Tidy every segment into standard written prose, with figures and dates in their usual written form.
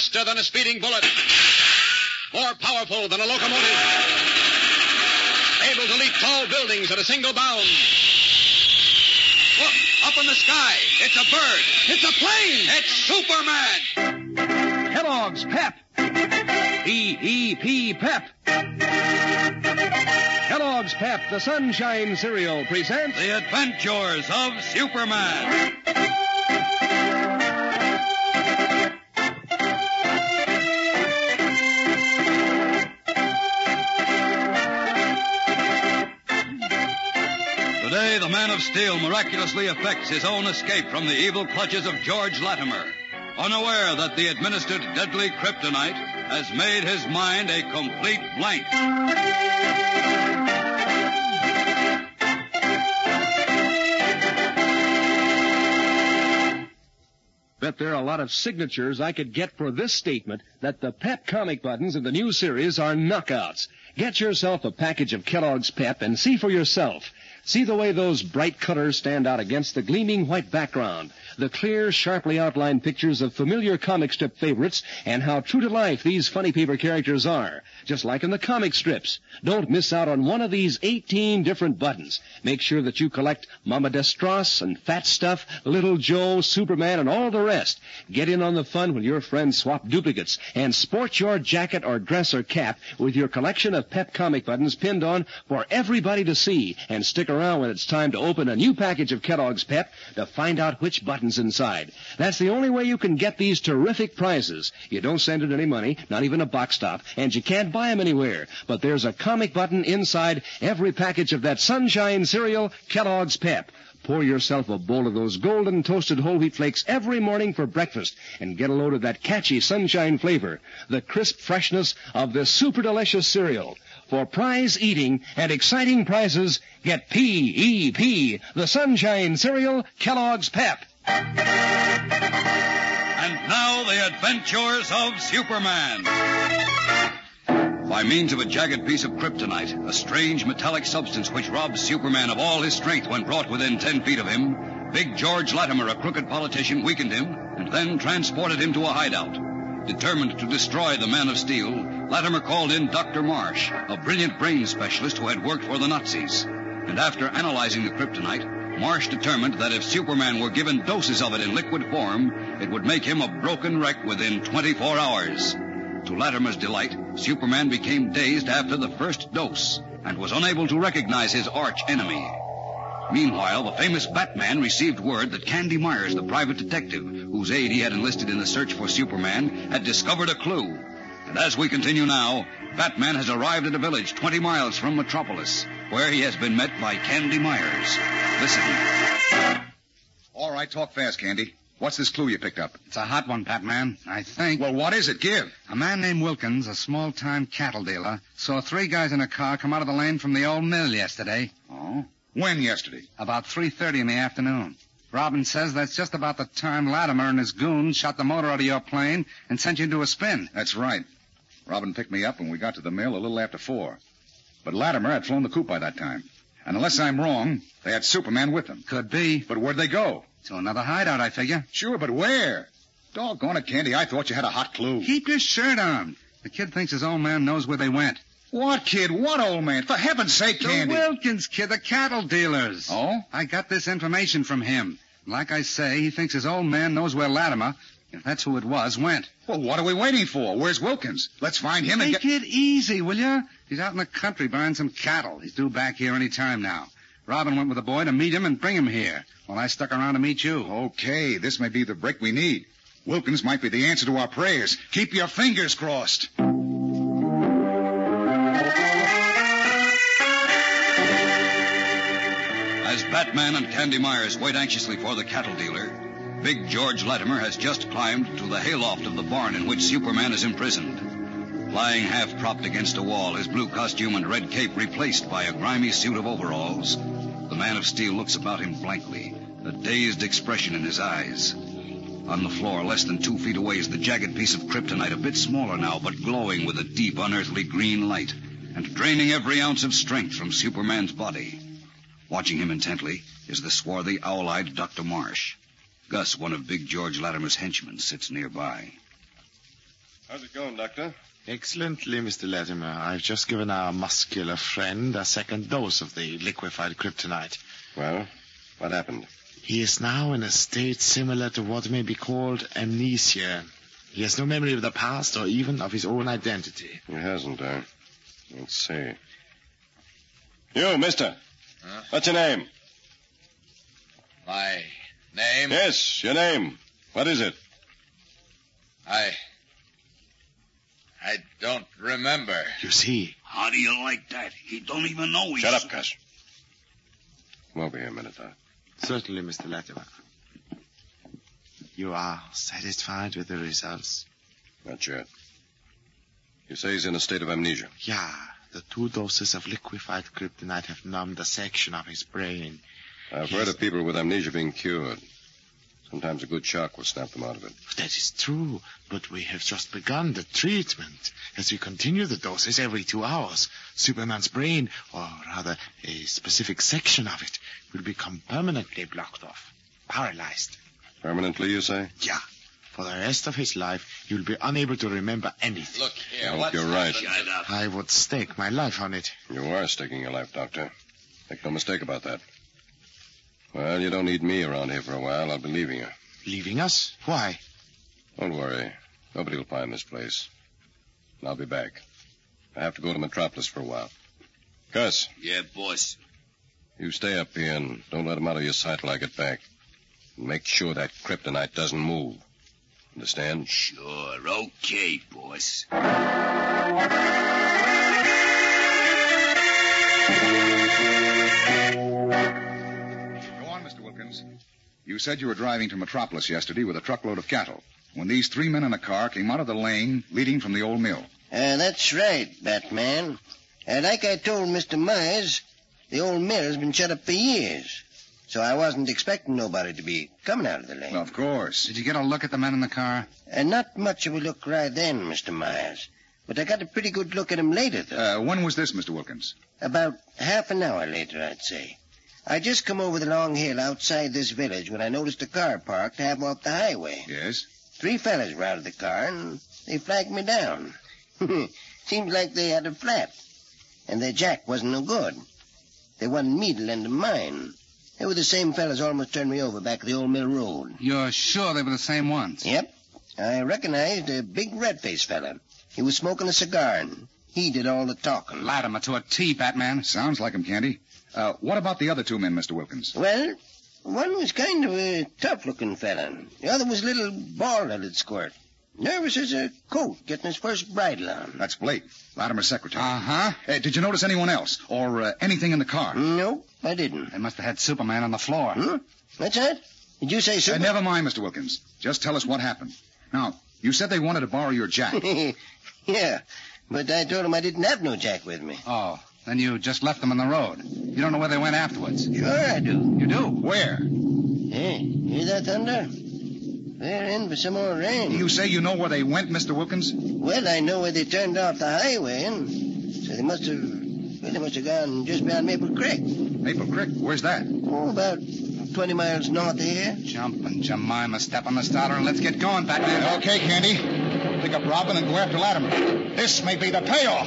Faster than a speeding bullet. More powerful than a locomotive. Able to leap tall buildings at a single bound. Look, up in the sky. It's a bird. It's a plane. It's Superman. Kellogg's Pep. P-E-P Pep. Kellogg's Pep, the Sunshine Cereal, presents The Adventures of Superman. Today, the Man of Steel miraculously effects his own escape from the evil clutches of George Latimer, unaware that the administered deadly kryptonite has made his mind a complete blank. Bet there are a lot of signatures I could get for this statement that the Pep comic buttons in the new series are knockouts. Get yourself a package of Kellogg's Pep and see for yourself. See the way those bright colors stand out against the gleaming white background, the clear, sharply outlined pictures of familiar comic strip favorites, and how true to life these funny paper characters are, just like in the comic strips. Don't miss out on one of these 18 different buttons. Make sure that you collect Mama Destros and Fat Stuff, Little Joe, Superman, and all the rest. Get in on the fun when your friends swap duplicates, and sport your jacket or dress or cap with your collection of Pep comic buttons pinned on for everybody to see, and stick around when it's time to open a new package of Kellogg's Pep to find out which button's inside. That's the only way you can get these terrific prizes. You don't send it any money, not even a box stop, and you can't buy them anywhere. But there's a comic button inside every package of that Sunshine Cereal, Kellogg's Pep. Pour yourself a bowl of those golden toasted whole wheat flakes every morning for breakfast and get a load of that catchy sunshine flavor, the crisp freshness of this super delicious cereal. For prize eating and exciting prizes, get P-E-P, the Sunshine Cereal, Kellogg's Pep. And now, the Adventures of Superman. By means of a jagged piece of kryptonite, a strange metallic substance which robs Superman of all his strength when brought within 10 feet of him, Big George Latimer, a crooked politician, weakened him and then transported him to a hideout. Determined to destroy the Man of Steel, Latimer called in Dr. Marsh, a brilliant brain specialist who had worked for the Nazis. And after analyzing the kryptonite, Marsh determined that if Superman were given doses of it in liquid form, it would make him a broken wreck within 24 hours. To Latimer's delight, Superman became dazed after the first dose and was unable to recognize his arch enemy. Meanwhile, the famous Batman received word that Candy Myers, the private detective, whose aid he had enlisted in the search for Superman, had discovered a clue. And as we continue now, Batman has arrived at a village 20 miles from Metropolis, where he has been met by Candy Myers. Listen. All right, talk fast, Candy. What's this clue you picked up? It's a hot one, Batman, I think. Well, what is it? Give. A man named Wilkins, a small-time cattle dealer, saw 3 guys in a car come out of the lane from the old mill yesterday. Oh? When yesterday? About 3:30 in the afternoon. Robin says that's just about the time Latimer and his goons shot the motor out of your plane and sent you into a spin. That's right. Robin picked me up when we got to the mill a little after 4. But Latimer had flown the coop by that time. And unless I'm wrong, they had Superman with them. Could be. But where'd they go? To another hideout, I figure. Sure, but where? Doggone it, Candy, I thought you had a hot clue. Keep your shirt on. The kid thinks his old man knows where they went. What kid? What old man? For heaven's sake, Candy. The Wilkins kid, the cattle dealers. Oh? I got this information from him. Like I say, he thinks his old man knows where Latimer, if that's who it was, went. Well, what are we waiting for? Where's Wilkins? Let's find him and Take it easy, will you? He's out in the country buying some cattle. He's due back here any time now. Robin went with the boy to meet him and bring him here, while I stuck around to meet you. Okay, this may be the break we need. Wilkins might be the answer to our prayers. Keep your fingers crossed. As Batman and Candy Myers wait anxiously for the cattle dealer, Big George Latimer has just climbed to the hayloft of the barn in which Superman is imprisoned. Lying half-propped against a wall, his blue costume and red cape replaced by a grimy suit of overalls, the Man of Steel looks about him blankly, a dazed expression in his eyes. On the floor, less than 2 feet away, is the jagged piece of kryptonite, a bit smaller now, but glowing with a deep, unearthly green light, and draining every ounce of strength from Superman's body. Watching him intently is the swarthy, owl-eyed Dr. Marsh. Gus, one of Big George Latimer's henchmen, sits nearby. How's it going, Doctor? Excellently, Mr. Latimer. I've just given our muscular friend a second dose of the liquefied kryptonite. Well, what happened? He is now in a state similar to what may be called amnesia. He has no memory of the past or even of his own identity. He hasn't, Let's see. You, mister. Huh? What's your name? My name? Yes, your name. What is it? I don't remember. You see, How do you like that? He don't even know he's... Shut up, Gus. Come over here a minute, certainly, Mr. Latimer. You are satisfied with the results? Not yet. You say he's in a state of amnesia. Yeah, the 2 doses of liquefied kryptonite have numbed a section of his brain. I've heard of people with amnesia being cured. Sometimes a good shock will snap them out of it. That is true, but we have just begun the treatment. As we continue the doses every 2 hours, Superman's brain, or rather a specific section of it, will become permanently blocked off, paralyzed. Permanently, you say? Yeah. For the rest of his life, he will be unable to remember anything. Look here, I hope what's you're right. happened? Shut up. I would stake my life on it. You are staking your life, Doctor. Make no mistake about that. Well, you don't need me around here for a while. I'll be leaving you. Leaving us? Why? Don't worry. Nobody will find this place. And I'll be back. I have to go to Metropolis for a while. Gus, Yeah, boss. you stay up here and don't let him out of your sight till I get back. And make sure that kryptonite doesn't move. Understand? Sure, okay, boss. Go on, Mr. Wilkins. You said you were driving to Metropolis yesterday with a truckload of cattle when these 3 men in a car came out of the lane leading from the old mill. That's right, Batman. Like I told Mr. Myers, the old mill's been shut up for years. So I wasn't expecting nobody to be coming out of the lane. Well, of course. Did you get a look at the men in the car? Not much of a look right then, Mr. Myers. But I got a pretty good look at 'em later, though. When was this, Mr. Wilkins? About half an hour later, I'd say. I just come over the long hill outside this village when I noticed a car parked half off the highway. Yes. 3 fellas were out of the car, and they flagged me down. Seemed like they had a flat, and their jack wasn't no good. They wanted me to lend 'em mine. They were the same fellas almost turned me over back at the old mill road. You're sure they were the same ones? Yep. I recognized a big red-faced fella. He was smoking a cigar, and he did all the talking. Latimer to a T, Batman. Sounds like him, Candy. What about the other 2 men, Mr. Wilkins? Well, one was kind of a tough-looking fella. The other was a little bald-headed squirt. Nervous as a coat getting his first bridle on. That's Blake, Latimer's secretary. Uh-huh. Did you notice anyone else? Or anything in the car? Nope, I didn't. They must have had Superman on the floor. What's that? Did you say so? Never mind, Mr. Wilkins. Just tell us what happened. Now, you said they wanted to borrow your jack. Yeah, but I told him I didn't have no jack with me. Oh, then you just left them on the road. You don't know where they went afterwards. Sure I do. You do? Where? Hey, hear that thunder? They're in for some more rain. You say you know where they went, Mr. Wilkins? Well, I know where they turned off the highway, and so they must have gone just beyond Maple Creek. Maple Creek? Where's that? Oh, about 20 miles north of here. Jumping Jemima, step on the starter and let's get going, Batman. Okay, Candy. Pick up Robin and go after Latimer. This may be the payoff.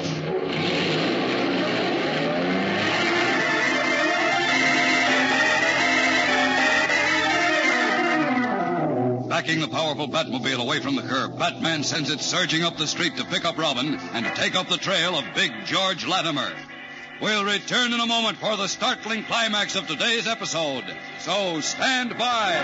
Backing the powerful Batmobile away from the curb, Batman sends it surging up the street to pick up Robin and to take up the trail of Big George Latimer. We'll return in a moment for the startling climax of today's episode. So stand by.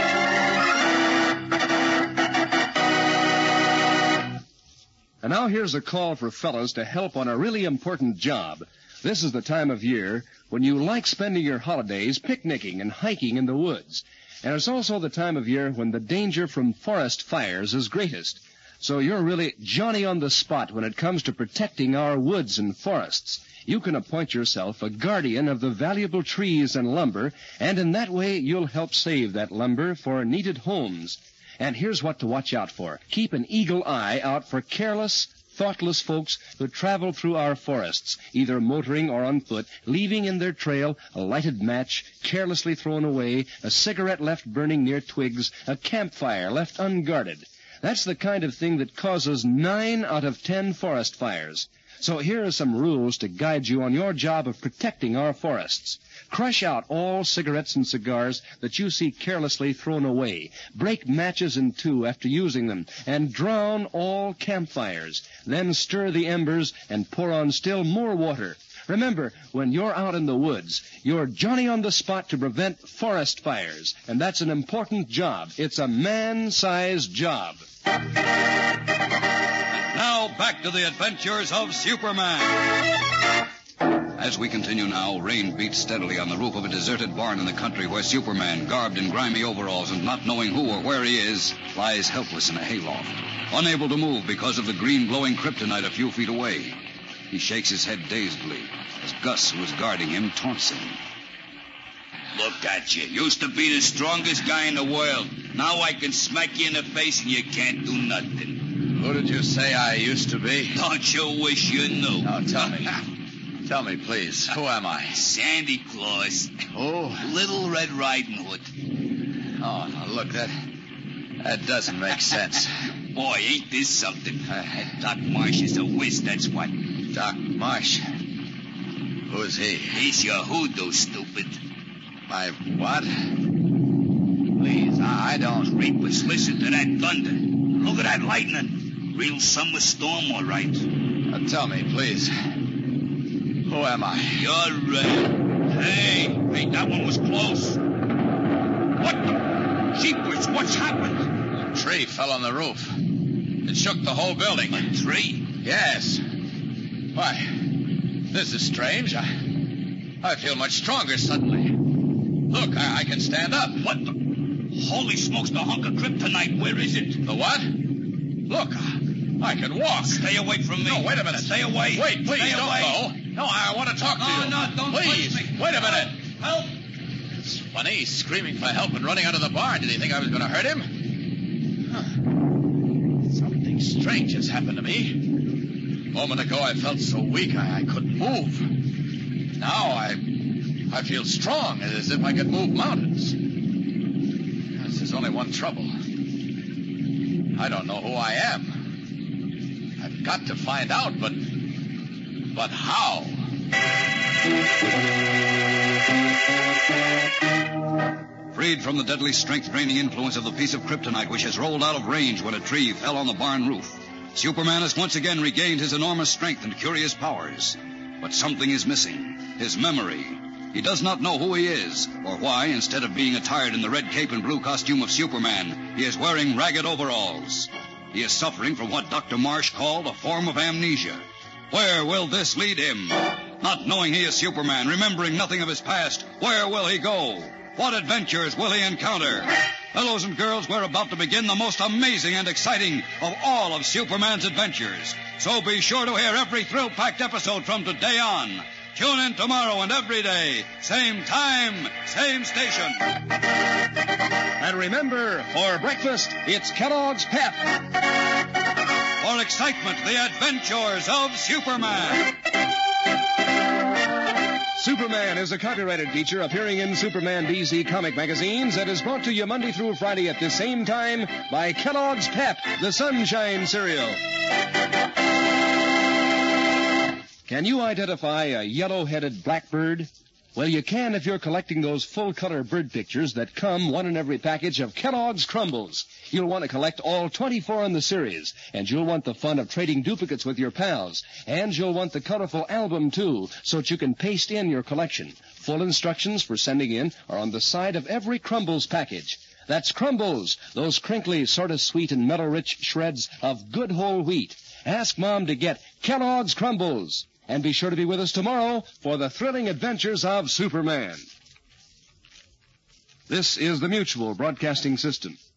And now here's a call for fellas to help on a really important job. This is the time of year when you like spending your holidays picnicking and hiking in the woods. And it's also the time of year when the danger from forest fires is greatest. So you're really Johnny on the spot when it comes to protecting our woods and forests. You can appoint yourself a guardian of the valuable trees and lumber, and in that way you'll help save that lumber for needed homes. And here's what to watch out for. Keep an eagle eye out for careless, thoughtless folks who travel through our forests, either motoring or on foot, leaving in their trail a lighted match carelessly thrown away, a cigarette left burning near twigs, a campfire left unguarded. That's the kind of thing that causes 9 out of 10 forest fires. So here are some rules to guide you on your job of protecting our forests. Crush out all cigarettes and cigars that you see carelessly thrown away. Break matches in two after using them, and drown all campfires. Then stir the embers and pour on still more water. Remember, when you're out in the woods, you're Johnny on the spot to prevent forest fires. And that's an important job. It's a man-sized job. Now back to the adventures of Superman. As we continue now, rain beats steadily on the roof of a deserted barn in the country where Superman, garbed in grimy overalls and not knowing who or where he is, lies helpless in a hayloft, unable to move because of the green glowing kryptonite a few feet away. He shakes his head dazedly as Gus, who is guarding him, taunts him. Look at you. Used to be the strongest guy in the world. Now I can smack you in the face and you can't do nothing. Who did you say I used to be? Don't you wish you knew? Now, tell me. Tell me, please. Who am I? Sandy Claus. Who? Little Red Riding Hood. Oh, now look, that doesn't make sense. Boy, ain't this something. Doc Marsh is a whiz, that's what. Doc Marsh? Who's he? He's your hoodoo, stupid. My what? Please, I don't... Reapers, listen to that thunder. Look at that lightning. Real summer storm, all right. Now tell me, please. Who am I? You're right. Hey, that one was close. What the... Jeepers, what's happened? A tree fell on the roof. It shook the whole building. A tree? Yes. Why, this is strange. I feel much stronger suddenly. Look, I can stand up. What the... Holy smokes, the hunk of kryptonite. Where is it? The what? Look, I can walk. Stay away from me. No, wait a minute. Stay away. Wait, please, Stay don't away. go. No, I want to talk to you. No, don't please, touch me. Wait a minute. Help. It's funny, he's screaming for help and running out of the barn. Did he think I was going to hurt him? Huh. Something strange has happened to me. A moment ago, I felt so weak I couldn't move. Now I feel strong, as if I could move mountains. There's only one trouble. I don't know who I am. I've got to find out, but how? Freed from the deadly strength-draining influence of the piece of kryptonite which has rolled out of range when a tree fell on the barn roof, Superman has once again regained his enormous strength and curious powers. But something is missing. His memory. He does not know who he is, or why, instead of being attired in the red cape and blue costume of Superman, he is wearing ragged overalls. He is suffering from what Dr. Marsh called a form of amnesia. Where will this lead him? Not knowing he is Superman, remembering nothing of his past, where will he go? What adventures will he encounter? Fellows and girls, we're about to begin the most amazing and exciting of all of Superman's adventures. So be sure to hear every thrill-packed episode from today on. Tune in tomorrow and every day. Same time, same station. And remember, for breakfast, it's Kellogg's Pep. For excitement, the adventures of Superman. Superman is a copyrighted feature appearing in Superman DC comic magazines and is brought to you Monday through Friday at the same time by Kellogg's Pep, the Sunshine Cereal. Can you identify a yellow-headed blackbird? Well, you can if you're collecting those full-color bird pictures that come one in every package of Kellogg's Crumbles. You'll want to collect all 24 in the series, and you'll want the fun of trading duplicates with your pals. And you'll want the colorful album, too, so that you can paste in your collection. Full instructions for sending in are on the side of every Crumbles package. That's Crumbles, those crinkly, sort of sweet and metal-rich shreds of good whole wheat. Ask Mom to get Kellogg's Crumbles. And be sure to be with us tomorrow for the thrilling adventures of Superman. This is the Mutual Broadcasting System.